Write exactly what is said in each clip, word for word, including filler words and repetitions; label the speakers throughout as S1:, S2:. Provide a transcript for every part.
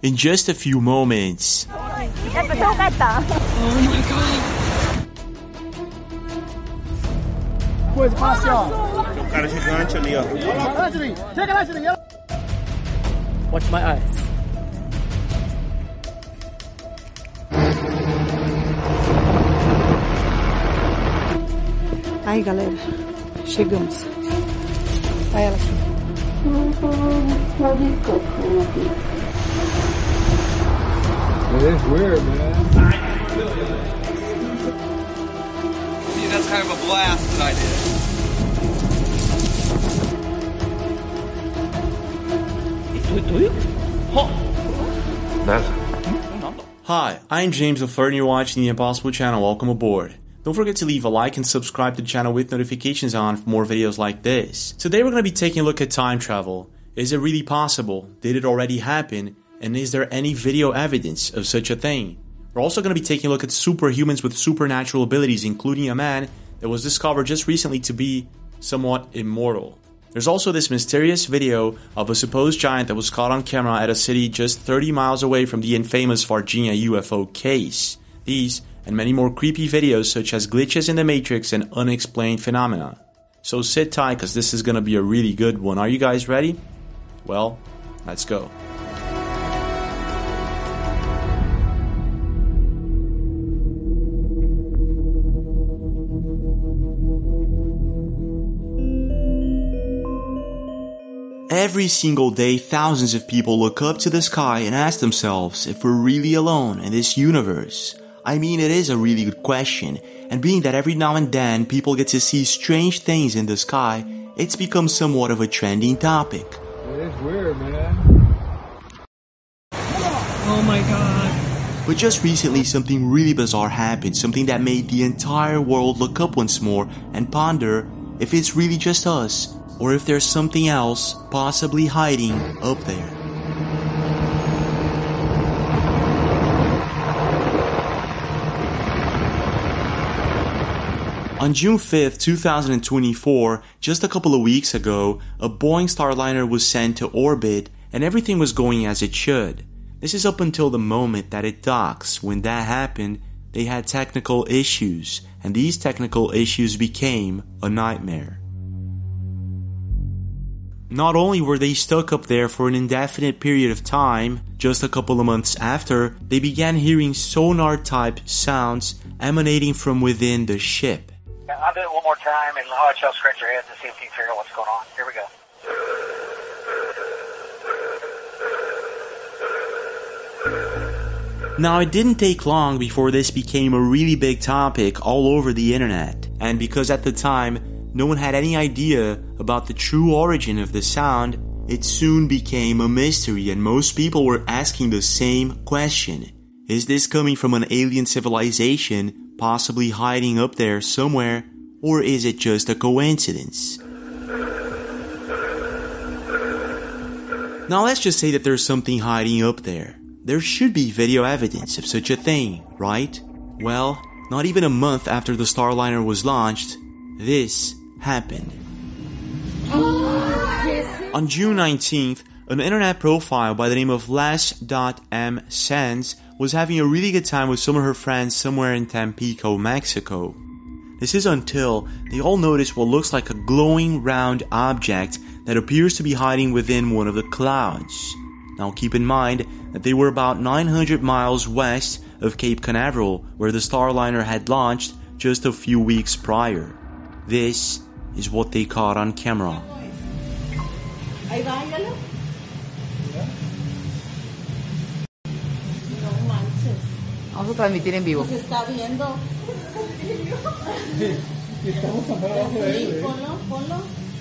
S1: in just a few moments.
S2: Oh my god.
S3: Watch my eyes.
S4: Aí, galera, chegamos. Vai ela aqui.
S5: It is weird, man.
S6: See, that's kind of a blast that I did.
S1: Hi, I'm James O'Fleur and you're watching the Impossible Channel. Welcome aboard. Don't forget to leave a like and subscribe to the channel with notifications on for more videos like this. Today we're going to be taking a look at time travel. Is it really possible? Did it already happen? And is there any video evidence of such a thing? We're also going to be taking a look at superhumans with supernatural abilities, including a man that was discovered just recently to be somewhat immortal. There's also this mysterious video of a supposed giant that was caught on camera at a city just thirty miles away from the infamous Varginha U F O case. These and many more creepy videos such as glitches in the Matrix and unexplained phenomena. So sit tight because this is going to be a really good one. Are you guys ready? Well, let's go. Every single day, thousands of people look up to the sky and ask themselves if we're really alone in this universe. I mean, it is a really good question, and being that every now and then people get to see strange things in the sky, it's become somewhat of a trending topic.
S5: It is weird, man.
S3: Oh my god.
S1: But just recently, something really bizarre happened, something that made the entire world look up once more and ponder if it's really just us, or if there's something else possibly hiding up there. On June fifth, two thousand twenty-four, just a couple of weeks ago, a Boeing Starliner was sent to orbit and everything was going as it should. This is up until the moment that it docks. When that happened, they had technical issues, and these technical issues became a nightmare. Not only were they stuck up there for an indefinite period of time, just a couple of months after, they began hearing sonar-type sounds emanating from within the ship.
S7: I'll do it one more time and I'll let y'all scratch your heads and see if you can figure out what's going on. Here we go.
S1: Now, it didn't take long before this became a really big topic all over the internet, and because at the time no one had any idea about the true origin of the sound, it soon became a mystery and most people were asking the same question. Is this coming from an alien civilization, possibly hiding up there somewhere, or is it just a coincidence? Now let's just say that there's something hiding up there. There should be video evidence of such a thing, right? Well, not even a month after the Starliner was launched, this happened. On June nineteenth, an internet profile by the name of Les.M.Sands was having a really good time with some of her friends somewhere in Tampico, Mexico. This is until they all notice what looks like a glowing round object that appears to be hiding within one of the clouds. Now keep in mind that they were about nine hundred miles west of Cape Canaveral, where the Starliner had launched just a few weeks prior. This is what they caught on camera.
S4: Vamos a transmitir en vivo.
S8: Se está viendo.
S5: Estamos abajo de él.
S8: Sí, ponlo, ponlo.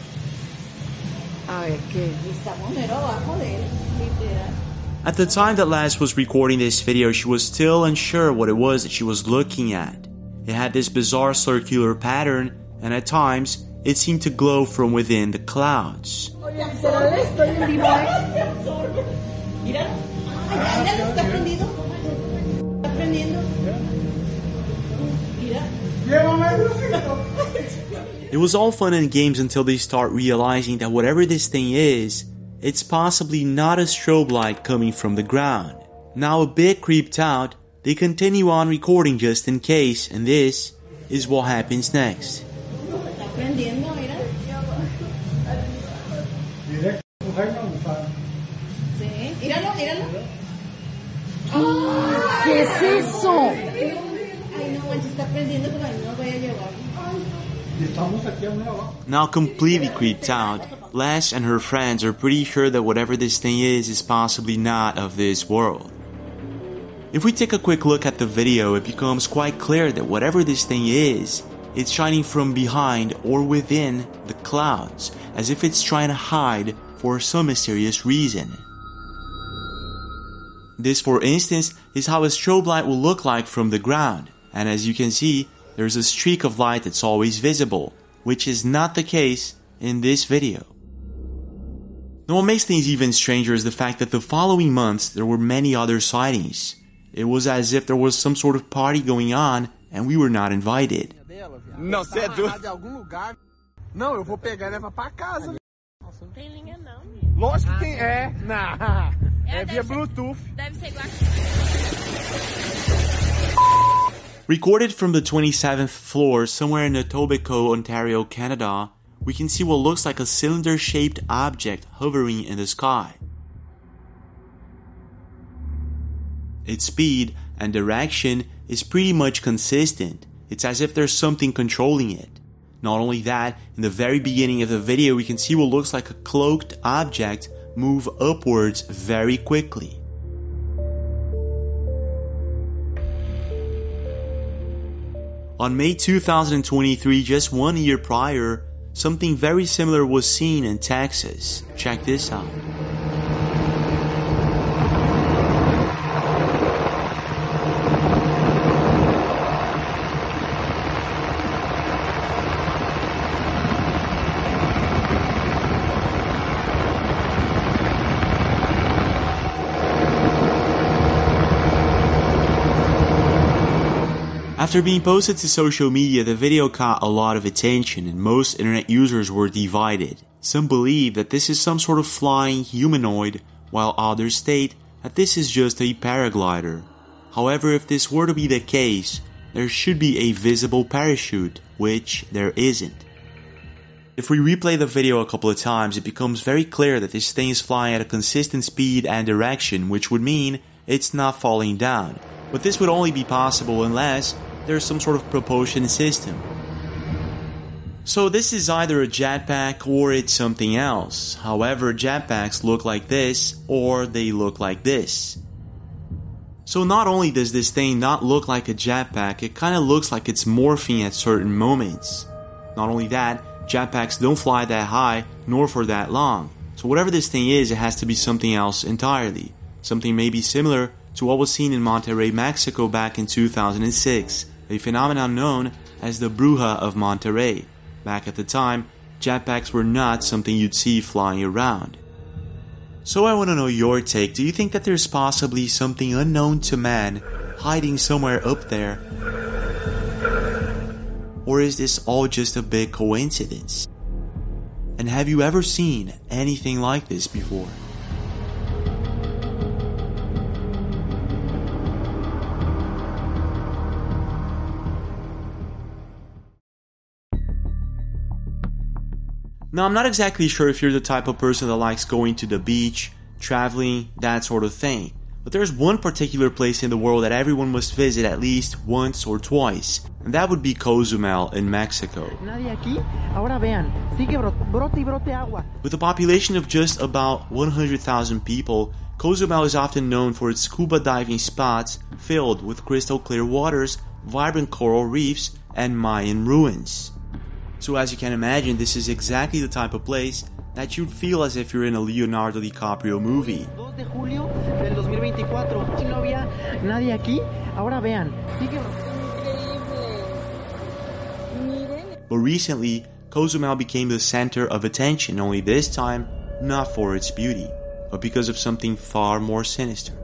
S4: A ver, ¿qué?
S8: Estamos mero abajo de él, literal.
S1: At the time that Laz was recording this video, she was still unsure what it was that she was looking at. It had this bizarre circular pattern, and at times, it seemed to glow from within the clouds.
S8: Oye, ¿será de estoy en vivo, eh? Mira. Ay, ya, ya, está prendido. Está prendiendo. Mira.
S1: It was all fun and games until they start realizing that whatever this thing is, it's possibly not a strobe light coming from the ground. Now a bit creeped out, they continue on recording just in case, and this is what happens next.
S4: ¿Qué es eso?
S1: Now completely creeped out, Les and her friends are pretty sure that whatever this thing is is possibly not of this world. If we take a quick look at the video, it becomes quite clear that whatever this thing is, it's shining from behind or within the clouds, as if it's trying to hide for some mysterious reason. This, for instance, is how a strobe light will look like from the ground, and as you can see, there's a streak of light that's always visible, which is not the case in this video. Now what makes things even stranger is the fact that the following months there were many other sightings. It was as if there was some sort of party going on and we were not invited.
S6: Não, você é doido.
S2: De algum lugar. Não, eu vou pegar e levar pra casa.
S9: Nossa, não tem linha não.
S2: Lógico que tem. É, na. É via Bluetooth.
S9: Deve ser igual.
S1: Recorded from the twenty-seventh floor somewhere in Etobicoke, Ontario, Canada, we can see what looks like a cylinder-shaped object hovering in the sky. Its speed and direction is pretty much consistent. It's as if there's something controlling it. Not only that, in the very beginning of the video we can see what looks like a cloaked object move upwards very quickly. On May two thousand twenty-three, just one year prior, something very similar was seen in Texas. Check this out. After being posted to social media, the video caught a lot of attention and most internet users were divided. Some believe that this is some sort of flying humanoid, while others state that this is just a paraglider. However, if this were to be the case, there should be a visible parachute, which there isn't. If we replay the video a couple of times, it becomes very clear that this thing is flying at a consistent speed and direction, which would mean it's not falling down. But this would only be possible unless there's some sort of propulsion system. So this is either a jetpack or it's something else. However, jetpacks look like this or they look like this. So not only does this thing not look like a jetpack, it kinda looks like it's morphing at certain moments. Not only that, jetpacks don't fly that high nor for that long. So whatever this thing is, it has to be something else entirely. Something maybe similar to what was seen in Monterrey, Mexico back in two thousand six, a phenomenon known as the Bruja of Monterrey. Back at the time, jetpacks were not something you'd see flying around. So I want to know your take. Do you think that there's possibly something unknown to man hiding somewhere up there? Or is this all just a big coincidence? And have you ever seen anything like this before? Now, I'm not exactly sure if you're the type of person that likes going to the beach, traveling, that sort of thing. But there's one particular place in the world that everyone must visit at least once or twice, and that would be Cozumel in Mexico. With a population of just about one hundred thousand people, Cozumel is often known for its scuba diving spots filled with crystal clear waters, vibrant coral reefs, and Mayan ruins. So as you can imagine, this is exactly the type of place that you'd feel as if you're in a Leonardo DiCaprio movie. But recently, Cozumel became the center of attention, only this time not for its beauty, but because of something far more sinister.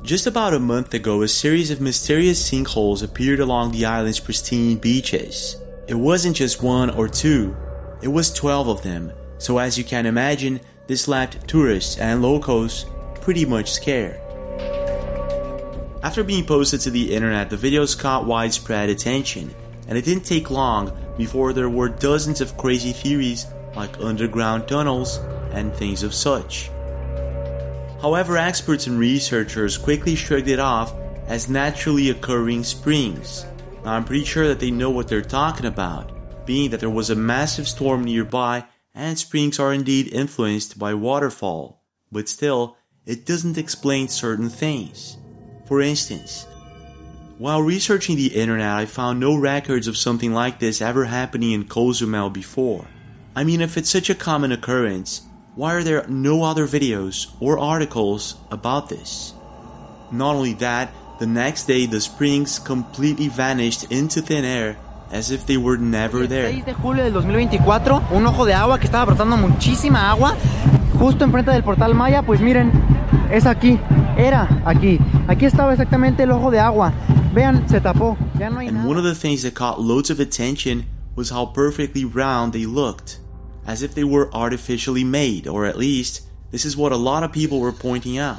S1: Just about a month ago, a series of mysterious sinkholes appeared along the island's pristine beaches. It wasn't just one or two, it was twelve of them, so as you can imagine, this left tourists and locals pretty much scared. After being posted to the internet, the videos caught widespread attention, and it didn't take long before there were dozens of crazy theories like underground tunnels and things of such. However, experts and researchers quickly shrugged it off as naturally occurring springs. Now, I'm pretty sure that they know what they're talking about, being that there was a massive storm nearby and springs are indeed influenced by waterfall. But still, it doesn't explain certain things. For instance, while researching the internet, I found no records of something like this ever happening in Cozumel before. I mean, if it's such a common occurrence, why are there no other videos or articles about this? Not only that, the next day the springs completely vanished into thin air as if they were never there.
S10: El seis de julio del dos mil veinticuatro, un ojo de agua que estaba brotando muchísima agua justo enfrente del portal Maya, pues miren, es aquí, era aquí. Aquí estaba exactamente el ojo de agua. Vean, se tapó. Ya no hay nada.
S1: And one of the things that caught loads of attention was how perfectly round they looked, as if they were artificially made, or at least, this is what a lot of people were pointing out.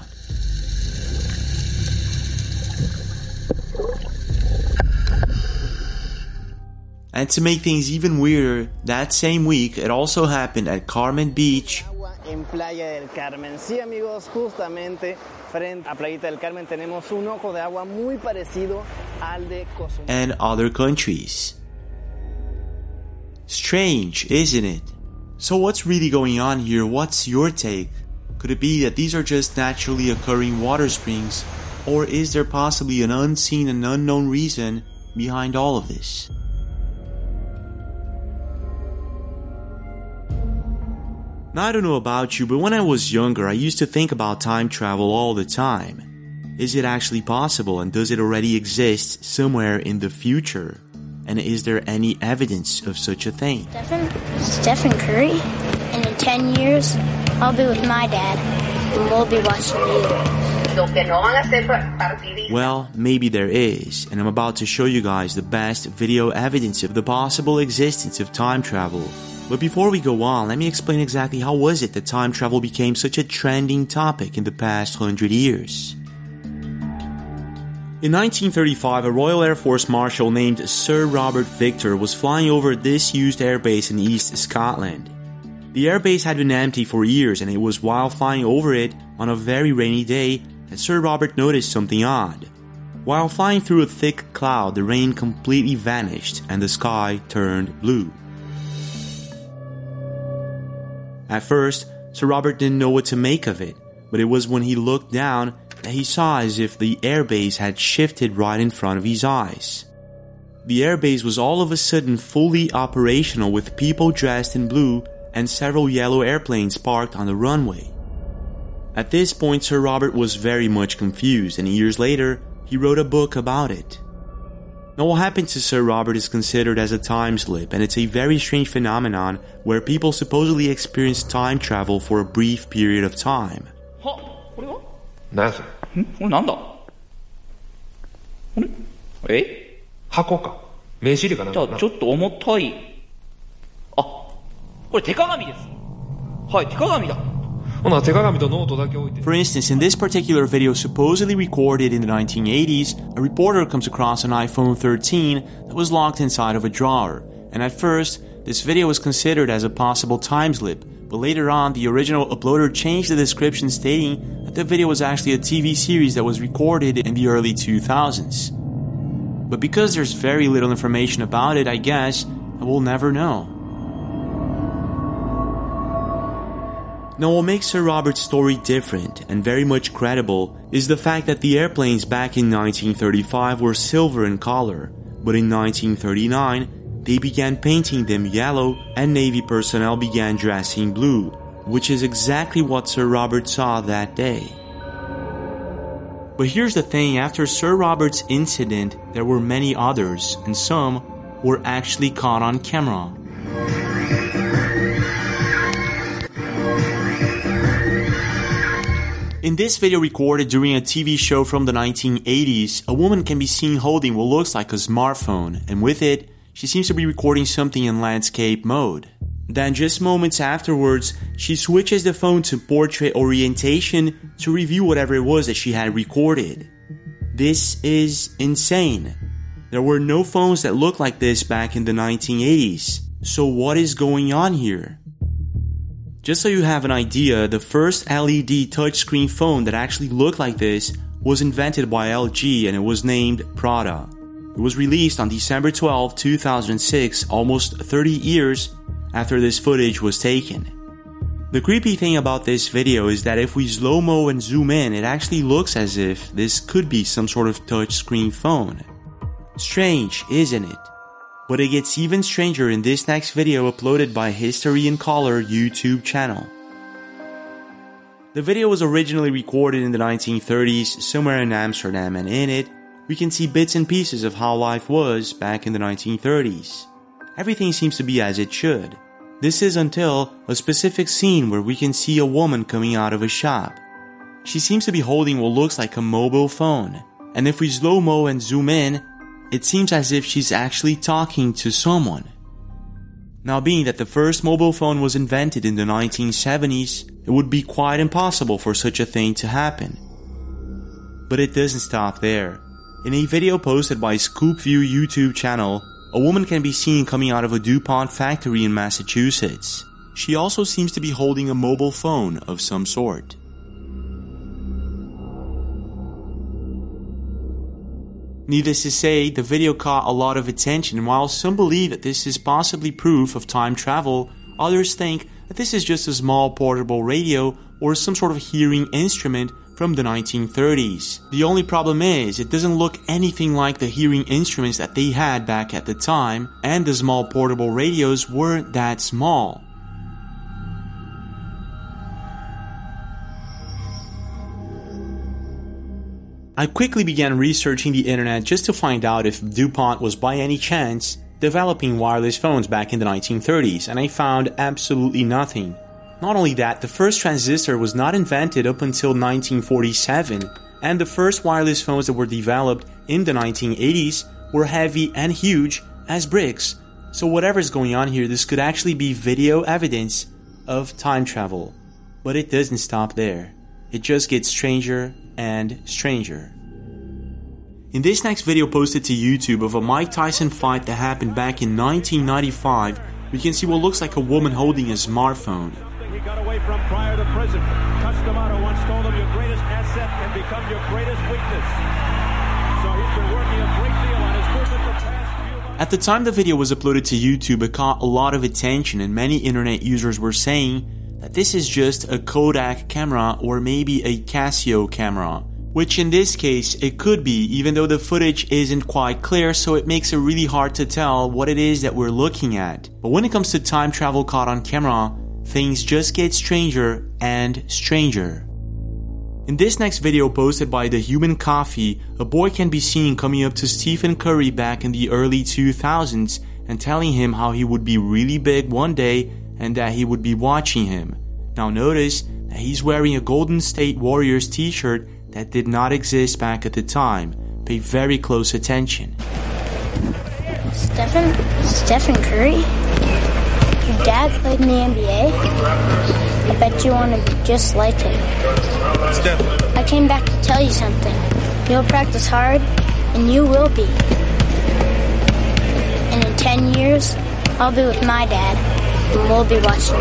S1: And to make things even weirder, that same week, it also happened at Carmen Beach.
S10: En Playa del Carmen. Sí, amigos, justamente frente a Playita del Carmen tenemos un ojo de agua muy parecido al de Cozumel.
S1: And other countries. Strange, isn't it? So what's really going on here? What's your take? Could it be that these are just naturally occurring water springs? Or is there possibly an unseen and unknown reason behind all of this? Now, I don't know about you, but when I was younger, I used to think about time travel all the time. Is it actually possible, and does it already exist somewhere in the future? And is there any evidence of such a thing?
S11: Stephen, Stephen Curry, and in ten years, I'll be with my dad, and we'll be watching you.
S1: Well, maybe there is, and I'm about to show you guys the best video evidence of the possible existence of time travel. But before we go on, let me explain exactly how was it that time travel became such a trending topic in the past hundred years. In nineteen thirty-five, a Royal Air Force Marshal named Sir Robert Victor was flying over a disused airbase in East Scotland. The airbase had been empty for years, and it was while flying over it on a very rainy day that Sir Robert noticed something odd. While flying through a thick cloud, the rain completely vanished and the sky turned blue. At first, Sir Robert didn't know what to make of it, but it was when he looked down that he saw as if the airbase had shifted right in front of his eyes. The airbase was all of a sudden fully operational with people dressed in blue and several yellow airplanes parked on the runway. At this point, Sir Robert was very much confused, and years later, he wrote a book about it. Now, what happened to Sir Robert is considered as a time slip, and it's a very strange phenomenon where people supposedly experience time travel for a brief period of time.
S12: What? なんだ? これ? え? 箱か。名刺入れかなんかな。じゃあちょっと重たい。あ、これ手鏡です。はい、手鏡だ。
S1: For instance, in this particular video supposedly recorded in the nineteen eighties, a reporter comes across an iPhone thirteen that was locked inside of a drawer. And at first, this video was considered as a possible time slip, but later on, the original uploader changed the description stating that the video was actually a T V series that was recorded in the early two thousands. But because there's very little information about it, I guess, we'll never know. Now, what makes Sir Robert's story different and very much credible is the fact that the airplanes back in nineteen thirty-five were silver in color, but in nineteen thirty-nine, they began painting them yellow and Navy personnel began dressing blue, which is exactly what Sir Robert saw that day. But here's the thing, after Sir Robert's incident, there were many others, and some were actually caught on camera. In this video recorded during a T V show from the nineteen eighties, a woman can be seen holding what looks like a smartphone, and with it, she seems to be recording something in landscape mode. Then just moments afterwards, she switches the phone to portrait orientation to review whatever it was that she had recorded. This is insane. There were no phones that looked like this back in the nineteen eighties. So what is going on here? Just so you have an idea, the first L E D touchscreen phone that actually looked like this was invented by L G and it was named Prada. It was released on December twelfth, two thousand six, almost thirty years after this footage was taken. The creepy thing about this video is that if we slow-mo and zoom in, it actually looks as if this could be some sort of touchscreen phone. Strange, isn't it? But it gets even stranger in this next video uploaded by History in Color YouTube channel. The video was originally recorded in the nineteen thirties somewhere in Amsterdam, and in it, we can see bits and pieces of how life was back in the nineteen thirties. Everything seems to be as it should. This is until a specific scene where we can see a woman coming out of a shop. She seems to be holding what looks like a mobile phone, and if we slow-mo and zoom in, it seems as if she's actually talking to someone. Now, being that the first mobile phone was invented in the nineteen seventies, it would be quite impossible for such a thing to happen. But it doesn't stop there. In a video posted by ScoopView YouTube channel, a woman can be seen coming out of a DuPont factory in Massachusetts. She also seems to be holding a mobile phone of some sort. Needless to say, the video caught a lot of attention, and while some believe that this is possibly proof of time travel, others think that this is just a small portable radio or some sort of hearing instrument from the nineteen thirties. The only problem is, it doesn't look anything like the hearing instruments that they had back at the time, and the small portable radios weren't that small. I quickly began researching the internet just to find out if DuPont was by any chance developing wireless phones back in the nineteen thirties, and I found absolutely nothing. Not only that, the first transistor was not invented up until nineteen forty-seven, and the first wireless phones that were developed in the nineteen eighties were heavy and huge as bricks. So whatever is going on here, this could actually be video evidence of time travel. But it doesn't stop there. It just gets stranger and stranger. In this next video posted to YouTube of a Mike Tyson fight that happened back in nineteen ninety-five, we can see what looks like a woman holding a smartphone.
S13: He got away from prior to prison. Cus D'Amato once told him your greatest asset can become your greatest weakness. So he's been working a great deal on his movement the past few months.
S1: At the time the video was uploaded to YouTube, it caught a lot of attention, and many internet users were saying that this is just a Kodak camera or maybe a Casio camera, which in this case it could be, even though the footage isn't quite clear, so it makes it really hard to tell what it is that we're looking at. But when it comes to time travel caught on camera, things just get stranger and stranger. In this next video posted by The Human Coffee, a boy can be seen coming up to Stephen Curry back in the early two thousands and telling him how he would be really big one day and that he would be watching him. Now notice that he's wearing a Golden State Warriors t-shirt that did not exist back at the time. Pay very close attention.
S11: Stephen? Stephen Curry? Your dad played in the N B A? I bet you want to be just like him. Steph. I came back to tell you something. You'll practice hard, and you will be. And in ten years, I'll be with my dad, and we'll be watching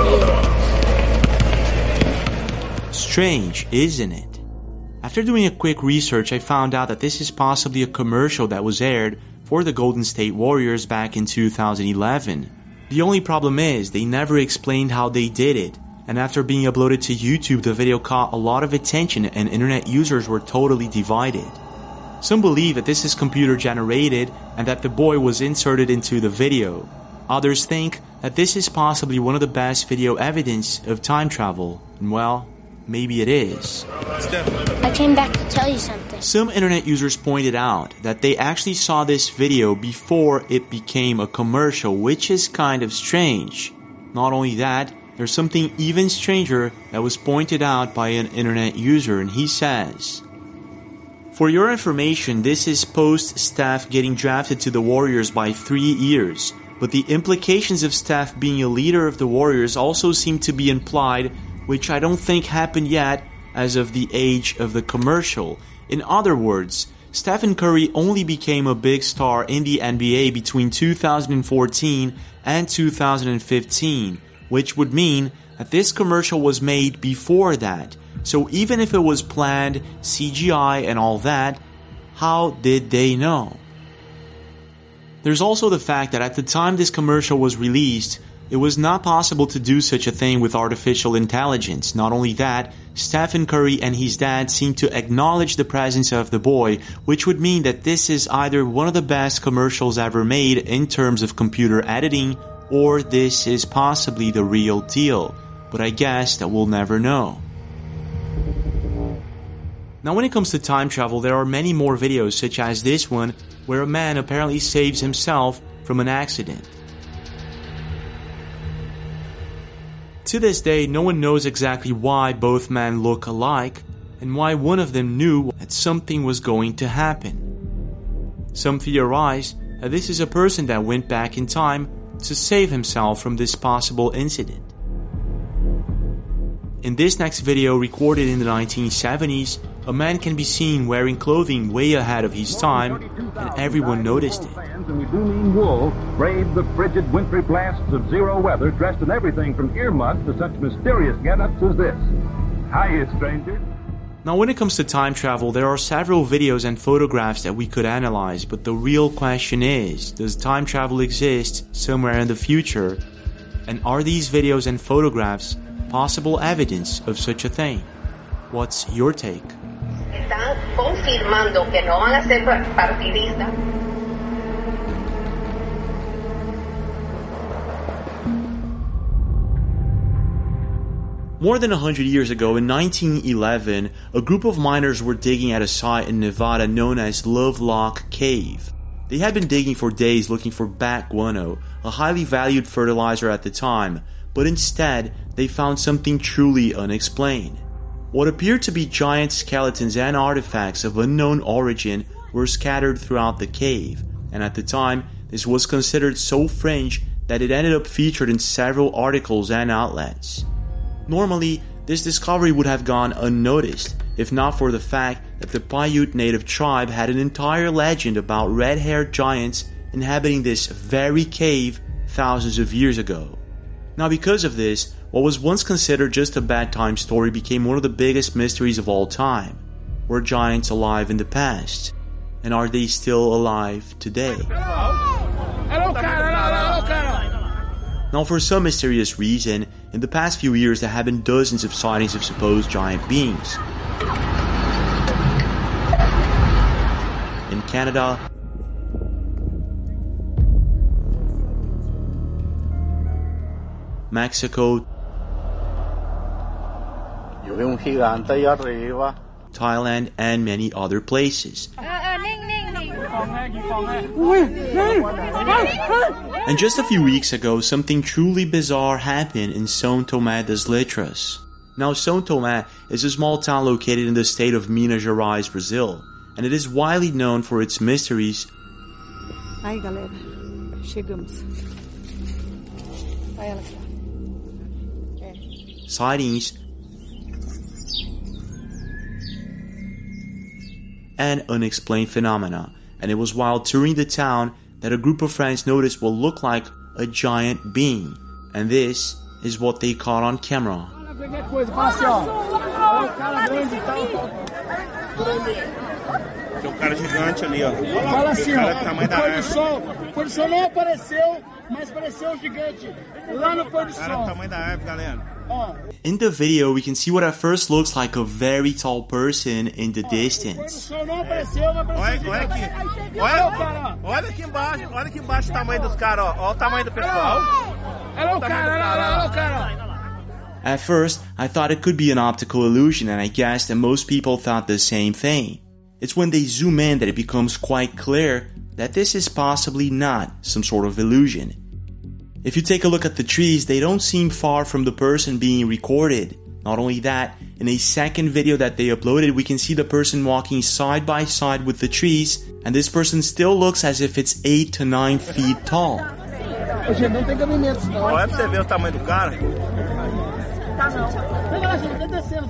S11: you.
S1: Strange, isn't it? After doing a quick research, I found out that this is possibly a commercial that was aired for the Golden State Warriors back in two thousand eleven. The only problem is, they never explained how they did it, and after being uploaded to YouTube, the video caught a lot of attention and internet users were totally divided. Some believe that this is computer generated and that the boy was inserted into the video. Others think that this is possibly one of the best video evidence of time travel, and well, maybe it is.
S11: I came back to tell you something.
S1: Some internet users pointed out that they actually saw this video before it became a commercial, which is kind of strange. Not only that, there's something even stranger that was pointed out by an internet user, and he says, "For your information, this is post Steph getting drafted to the Warriors by three years, but the implications of Steph being a leader of the Warriors also seem to be implied, which I don't think happened yet as of the age of the commercial. In other words, Stephen Curry only became a big star in the N B A between two thousand fourteen and two thousand fifteen, which would mean that this commercial was made before that. So even if it was planned, C G I and all that, how did they know?" There's also the fact that at the time this commercial was released, it was not possible to do such a thing with artificial intelligence. Not only that, Stephen Curry and his dad seem to acknowledge the presence of the boy, which would mean that this is either one of the best commercials ever made in terms of computer editing, or this is possibly the real deal. But I guess that we'll never know. Now when it comes to time travel, there are many more videos such as this one, where a man apparently saves himself from an accident. To this day, no one knows exactly why both men look alike, and why one of them knew that something was going to happen. Some theorize that this is a person that went back in time to save himself from this possible incident. In this next video, recorded in the nineteen seventies, a man can be seen wearing clothing way ahead of his time, and everyone noticed it.
S14: And we do mean wool, brave the frigid wintry blasts of zero weather, dressed in everything from earmuffs to such mysterious get-ups as this. Hiya, stranger.
S1: Now when it comes to time travel, there are several videos and photographs that we could analyze, but the real question is, does time travel exist somewhere in the future? And are these videos and photographs possible evidence of such a thing? What's your take?
S15: Están confirmando que no van a ser partidistas.
S1: More than a hundred years ago, in nineteen eleven, a group of miners were digging at a site in Nevada known as Lovelock Cave. They had been digging for days looking for bat guano, a highly valued fertilizer at the time, but instead, they found something truly unexplained. What appeared to be giant skeletons and artifacts of unknown origin were scattered throughout the cave, and at the time, this was considered so fringe that it ended up featured in several articles and outlets. Normally, this discovery would have gone unnoticed, if not for the fact that the Paiute native tribe had an entire legend about red-haired giants inhabiting this very cave thousands of years ago. Now because of this, what was once considered just a bad time story became one of the biggest mysteries of all time. Were giants alive in the past? And are they still alive today? Now for some mysterious reason, in the past few years there have been dozens of sightings of supposed giant beings. In Canada, Mexico, Thailand, and many other places. And just a few weeks ago, something truly bizarre happened in São Tomé das Letras. Now, São Tomé is a small town located in the state of Minas Gerais, Brazil, and it is widely known for its mysteries.
S4: Ai, galera, chegamos. Vai ela aqui.
S1: Sightings, and unexplained phenomena. And it was while touring the town that a group of friends noticed what looked like a giant being. And this is what they caught on camera.
S16: Tem um cara gigante ali, ó. Fala assim, ó. O pôr do sol. O pôr do sol não apareceu, mas apareceu um gigante lá no pôr do sol. Cara, o tamanho da árvore, galera.
S1: In the video, we can see what at first looks like a very tall person in the distance.
S16: Olha, olha aqui. Olha, olha aqui embaixo. Olha aqui embaixo o tamanho dos caras, ó. Olha o tamanho do pessoal. Olha o cara, olha o cara.
S1: At first, I thought it could be an optical illusion, and I guessed that most people thought the same thing. It's when they zoom in that it becomes quite clear that this is possibly not some sort of illusion. If you take a look at the trees, they don't seem far from the person being recorded. Not only that, in a second video that they uploaded, we can see the person walking side by side with the trees, and this person still looks as if it's eight to nine feet tall.
S16: Gente, não tem cabimento, não.
S6: Olha pra você ver o tamanho do cara.
S16: Tá não. Pega lá, Juninho, vem descendo.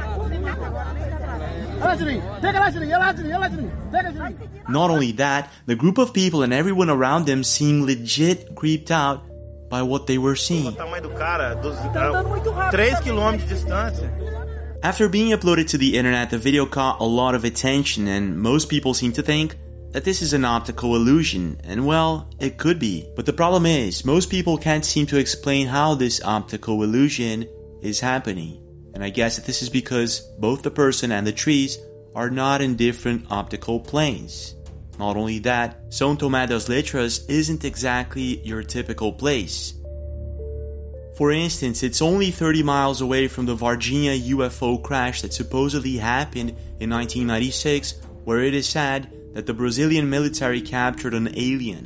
S16: Olha lá, Juninho. Pega lá, Juninho. Olha lá, Juninho. Olha lá, Juninho. Pega, Juninho.
S1: Not only that, the group of people and everyone around them seemed legit creeped out by what they were seeing.
S6: O tamanho do cara, dos, uh, três quilômetros de distância.
S1: After being uploaded to the internet, the video caught a lot of attention, and most people seem to think that this is an optical illusion, and well, it could be. But the problem is, most people can't seem to explain how this optical illusion is happening. And I guess that this is because both the person and the trees are not in different optical planes. Not only that, São Tomé das Letras isn't exactly your typical place. For instance, it's only thirty miles away from the Varginha U F O crash that supposedly happened in nineteen ninety-six, where it is said that the Brazilian military captured an alien.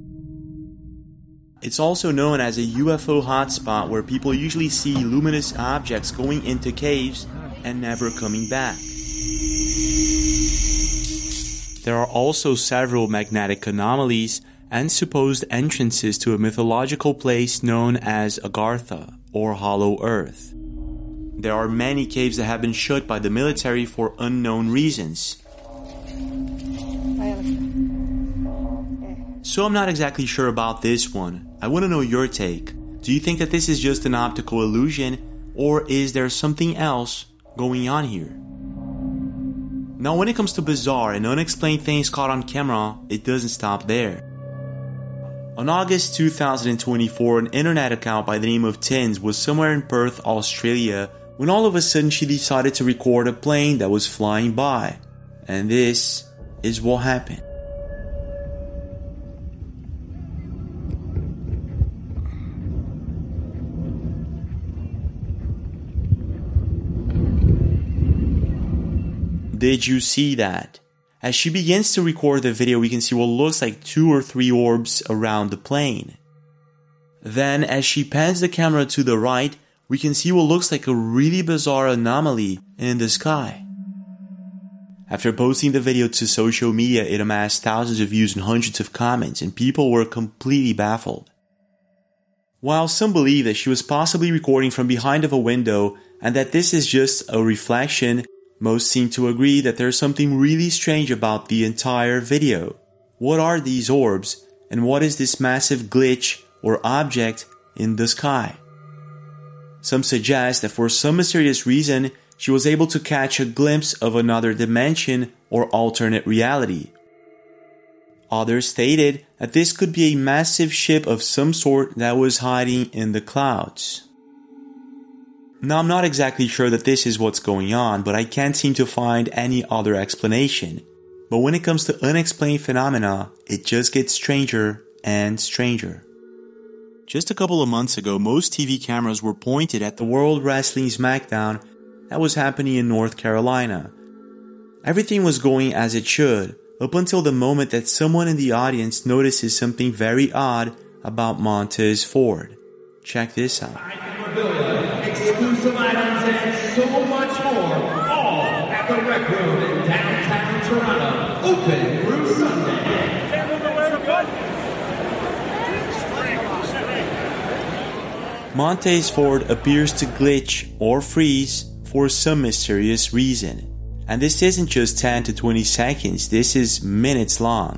S1: It's also known as a U F O hotspot where people usually see luminous objects going into caves and never coming back. There are also several magnetic anomalies and supposed entrances to a mythological place known as Agartha, or Hollow Earth. There are many caves that have been shut by the military for unknown reasons. So I'm not exactly sure about this one. I want to know your take. Do you think that this is just an optical illusion, or is there something else going on here? Now, when it comes to bizarre and unexplained things caught on camera, it doesn't stop there. On August two thousand twenty-four, an internet account by the name of Tins was somewhere in Perth, Australia, when all of a sudden she decided to record a plane that was flying by. And this is what happened. Did you see that? As she begins to record the video, we can see what looks like two or three orbs around the plane. Then, as she pans the camera to the right, we can see what looks like a really bizarre anomaly in the sky. After posting the video to social media, it amassed thousands of views and hundreds of comments, and people were completely baffled. While some believe that she was possibly recording from behind of a window and that this is just a reflection, most seem to agree that there's something really strange about the entire video. What are these orbs, and what is this massive glitch or object in the sky? Some suggest that for some mysterious reason, she was able to catch a glimpse of another dimension or alternate reality. Others stated that this could be a massive ship of some sort that was hiding in the clouds. Now, I'm not exactly sure that this is what's going on, but I can't seem to find any other explanation. But when it comes to unexplained phenomena, it just gets stranger and stranger. Just a couple of months ago, most T V cameras were pointed at the World Wrestling SmackDown that was happening in North Carolina. Everything was going as it should, up until the moment that someone in the audience notices something very odd about Montez Ford. Check this out.
S17: Exclusive items and so much more, all at the Rec Room in downtown Toronto, open through Sunday.
S1: Montez Ford appears to glitch or freeze for some mysterious reason. And this isn't just ten to twenty seconds, this is minutes long.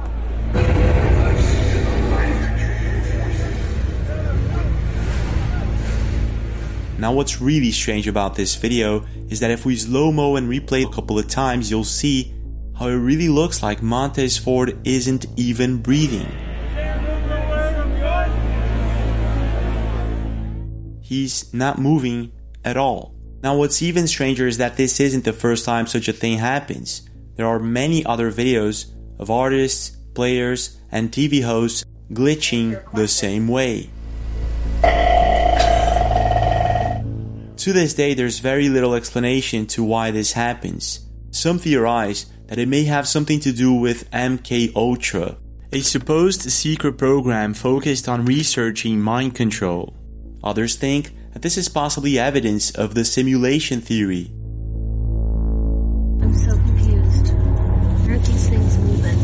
S1: Now, what's really strange about this video is that if we slow-mo and replay a couple of times, you'll see how it really looks like Montez Ford isn't even breathing. He's not moving at all. Now, what's even stranger is that this isn't the first time such a thing happens. There are many other videos of artists, players, and T V hosts glitching the same way. To this day, there's very little explanation to why this happens. Some theorize that it may have something to do with M K Ultra, a supposed secret program focused on researching mind control. Others think that this is possibly evidence of the simulation theory.
S9: I'm so confused. Aren't these things moving?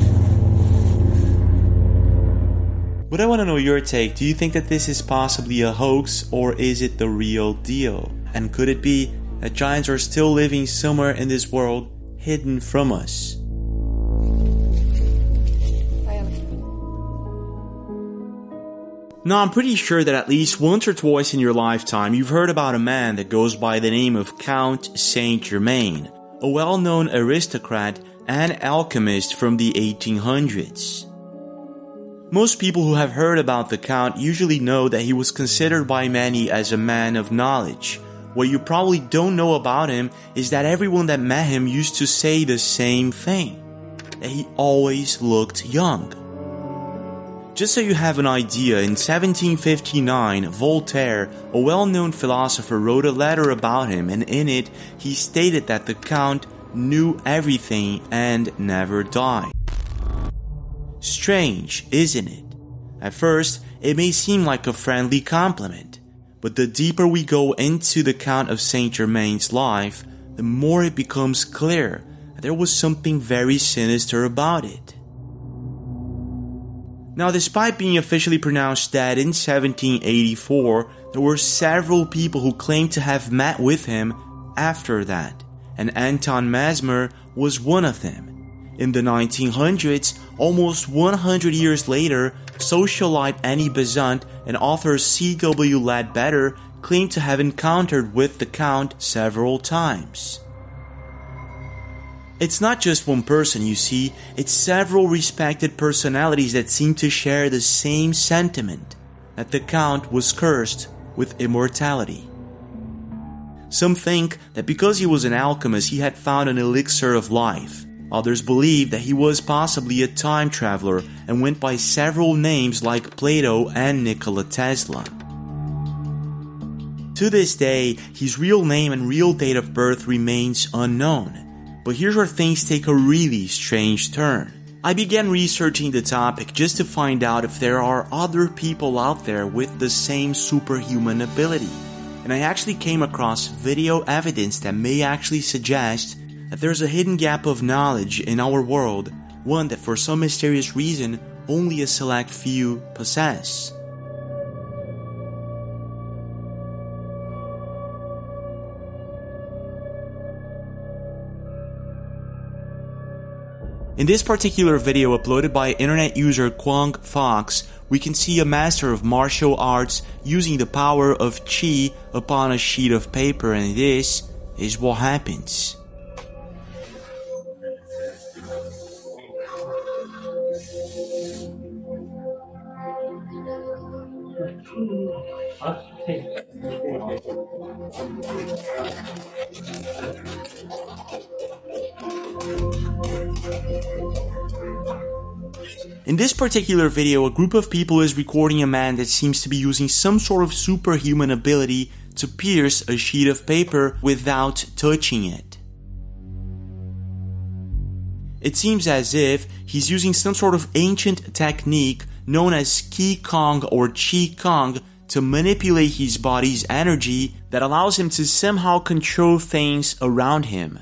S1: But I want to know your take. Do you think that this is possibly a hoax, or is it the real deal? And could it be that giants are still living somewhere in this world, hidden from us? Now, I'm pretty sure that at least once or twice in your lifetime, you've heard about a man that goes by the name of Count Saint-Germain, a well-known aristocrat and alchemist from the eighteen hundreds. Most people who have heard about the Count usually know that he was considered by many as a man of knowledge. What you probably don't know about him is that everyone that met him used to say the same thing, that he always looked young. Just so you have an idea, in seventeen fifty-nine, Voltaire, a well-known philosopher, wrote a letter about him, and in it, he stated that the Count knew everything and never died. Strange, isn't it? At first, it may seem like a friendly compliment, but the deeper we go into the Count of Saint-Germain's life, the more it becomes clear that there was something very sinister about it. Now, despite being officially pronounced dead in seventeen eighty-four, there were several people who claimed to have met with him after that, and Anton Mesmer was one of them. In the nineteen hundreds, almost one hundred years later, socialite Annie Besant and author C W Ledbetter claimed to have encountered with the Count several times. It's not just one person, you see, it's several respected personalities that seem to share the same sentiment, that the Count was cursed with immortality. Some think that because he was an alchemist, he had found an elixir of life. Others believe that he was possibly a time traveler and went by several names like Plato and Nikola Tesla. To this day, his real name and real date of birth remains unknown. But here's where things take a really strange turn. I began researching the topic just to find out if there are other people out there with the same superhuman ability. And I actually came across video evidence that may actually suggest that there's a hidden gap of knowledge in our world, one that for some mysterious reason only a select few possess. In this particular video uploaded by internet user Kwang Fox, we can see a master of martial arts using the power of Qi upon a sheet of paper, and this is what happens. In this particular video, a group of people is recording a man that seems to be using some sort of superhuman ability to pierce a sheet of paper without touching it. It seems as if he's using some sort of ancient technique known as Qi Kong or Qi Kong to manipulate his body's energy that allows him to somehow control things around him.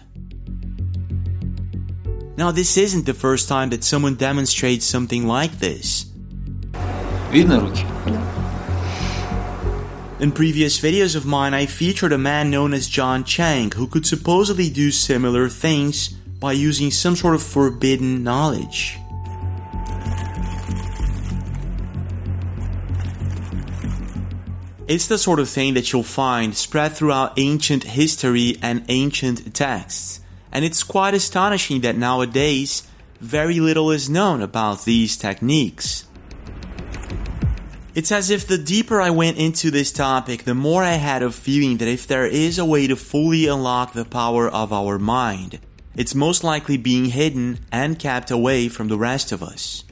S1: Now, this isn't the first time that someone demonstrates something like this.
S12: Видно руки?
S1: In previous videos of mine, I featured a man known as John Chang who could supposedly do similar things by using some sort of forbidden knowledge. It's the sort of thing that you'll find spread throughout ancient history and ancient texts. And it's quite astonishing that nowadays, very little is known about these techniques. It's as if the deeper I went into this topic, the more I had a feeling that if there is a way to fully unlock the power of our mind, it's most likely being hidden and kept away from the rest of us.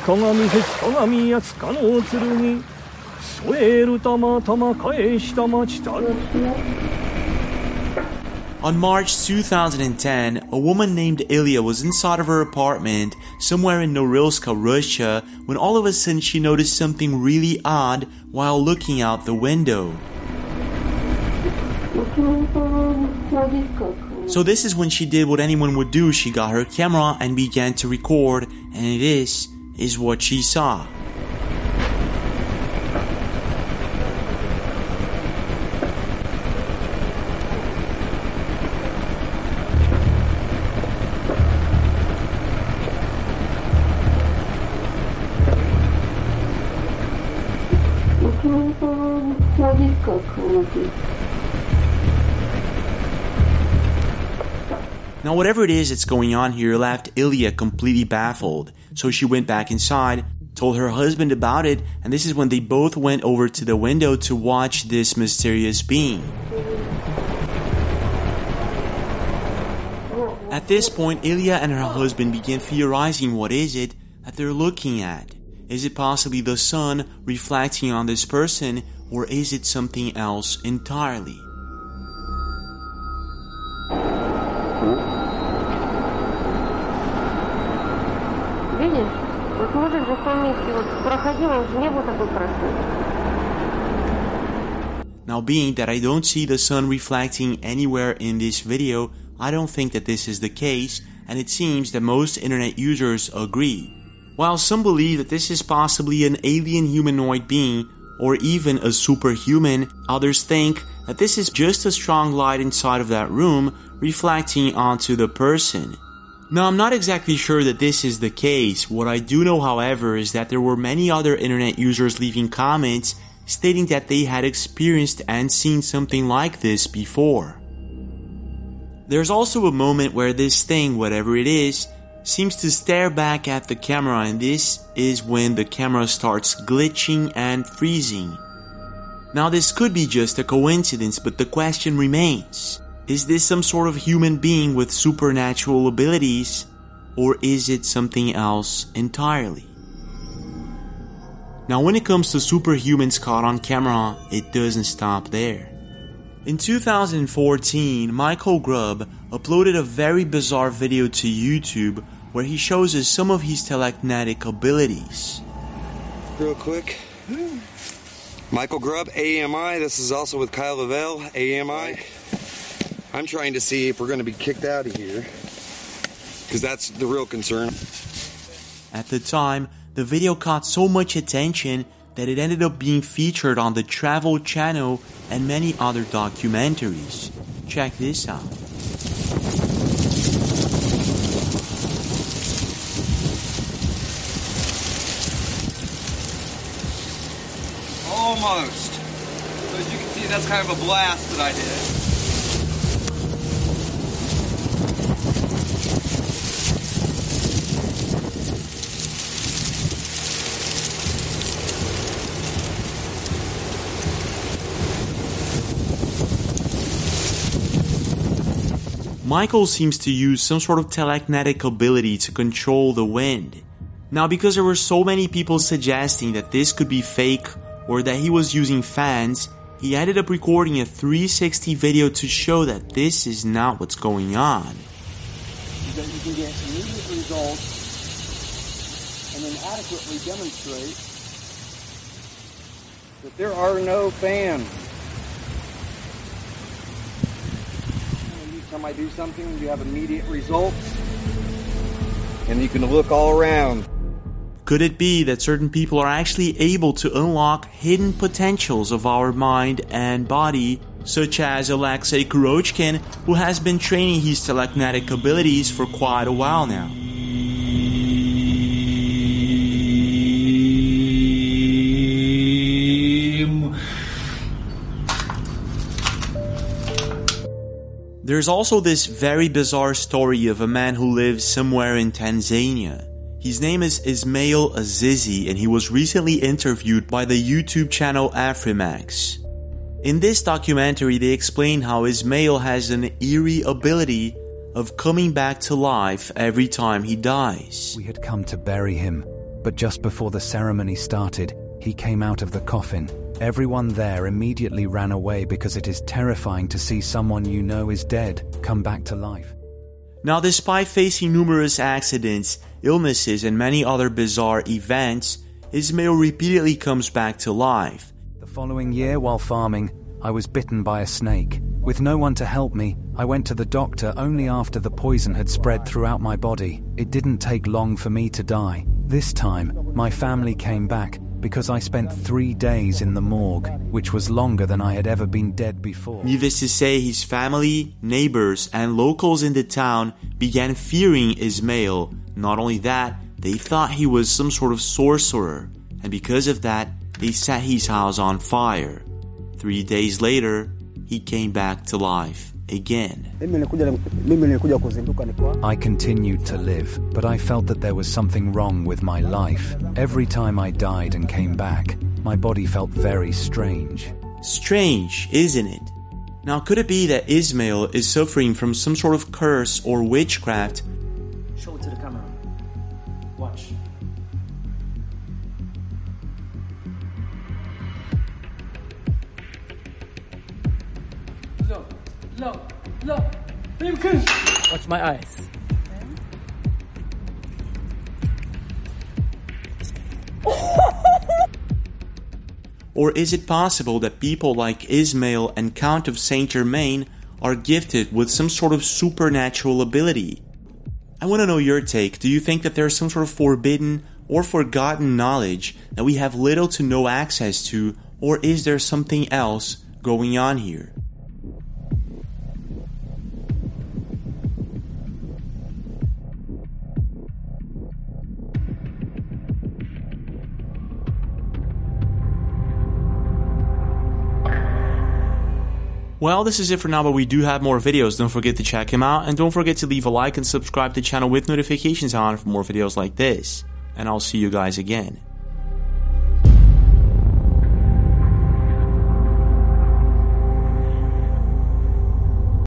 S3: 鏡へつ鏡やつかの剣添える玉玉返した町たる
S1: On March two thousand ten, a woman named Ilya was inside of her apartment somewhere in Norilsk, Russia, when all of a sudden she noticed something really odd while looking out the window. So this is when she did what anyone would do. She got her camera and began to record, and this is what she saw. Now whatever it is that's going on here left Ilya completely baffled, so she went back inside, told her husband about it, and this is when they both went over to the window to watch this mysterious being. At this point, Ilya and her husband began theorizing what is it that they're looking at. Is it possibly the sun reflecting on this person, or is it something else entirely? Now, being that I don't see the sun reflecting anywhere in this video, I don't think that this is the case, and it seems that most internet users agree. While some believe that this is possibly an alien humanoid being, or even a superhuman, others think that this is just a strong light inside of that room reflecting onto the person. Now, I'm not exactly sure that this is the case. What I do know, however, is that there were many other internet users leaving comments stating that they had experienced and seen something like this before. There's also a moment where this thing, whatever it is, seems to stare back at the camera, and this is when the camera starts glitching and freezing. Now, this could be just a coincidence, but the question remains. Is this some sort of human being with supernatural abilities, or is it something else entirely? Now, when it comes to superhumans caught on camera, it doesn't stop there. In two thousand fourteen, Michael Grubb uploaded a very bizarre video to YouTube where he shows us some of his telekinetic abilities.
S18: Real quick. Michael Grubb, A M I. This is also with Kyle Lavelle, A M I. I'm trying to see if we're going to be kicked out of here, because that's the real concern.
S1: At the time, the video caught so much attention that it ended up being featured on the Travel Channel and many other documentaries. Check this out.
S18: Almost. So as you can see, that's kind of a blast that I did.
S1: Michael seems to use some sort of telekinetic ability to control the wind. Now, because there were so many people suggesting that this could be fake or that he was using fans, he ended up recording a three sixty video to show that this is not what's going on.
S19: That you can get immediate results and then adequately demonstrate that there are no fans. Anytime I do something, you have immediate results, and you can look all around.
S1: Could it be that certain people are actually able to unlock hidden potentials of our mind and body, such as Alexei Kurochkin, who has been training his telekinetic abilities for quite a while now? There's also this very bizarre story of a man who lives somewhere in Tanzania. His name is Ismail Azizi, and he was recently interviewed by the YouTube channel Afrimax. In this documentary, they explain how Ismail has an eerie ability of coming back to life every time he dies.
S20: We had come to bury him, but just before the ceremony started, he came out of the coffin. Everyone there immediately ran away because it is terrifying to see someone you know is dead come back to life.
S1: Now, despite facing numerous accidents, illnesses, and many other bizarre events, Ismail repeatedly comes back to life.
S20: The following year, while farming, I was bitten by a snake. With no one to help me, I went to the doctor only after the poison had spread throughout my body. It didn't take long for me to die. This time, my family came back because I spent three days in the morgue, which was longer than I had ever been dead before.
S1: Needless to say, his family, neighbors, and locals in the town began fearing Ismail. Not only that, they thought he was some sort of sorcerer, and because of that, they set his house on fire. Three days later, he came back to life again.
S20: I continued to live, but I felt that there was something wrong with my life. Every time I died and came back, my body felt very strange.
S1: Strange, isn't it? Now, could it be that Ismail is suffering from some sort of curse or witchcraft?
S19: Show it to the camera. Watch. Look, look, look. Watch my eyes.
S1: Or is it possible that people like Ismail and Count of Saint Germain are gifted with some sort of supernatural ability? I want to know your take. Do you think that there's some sort of forbidden or forgotten knowledge that we have little to no access to, or is there something else going on here? Well, this is it for now, but we do have more videos. Don't forget to check them out, and don't forget to leave a like and subscribe to the channel with notifications on for more videos like this. And I'll see you guys again.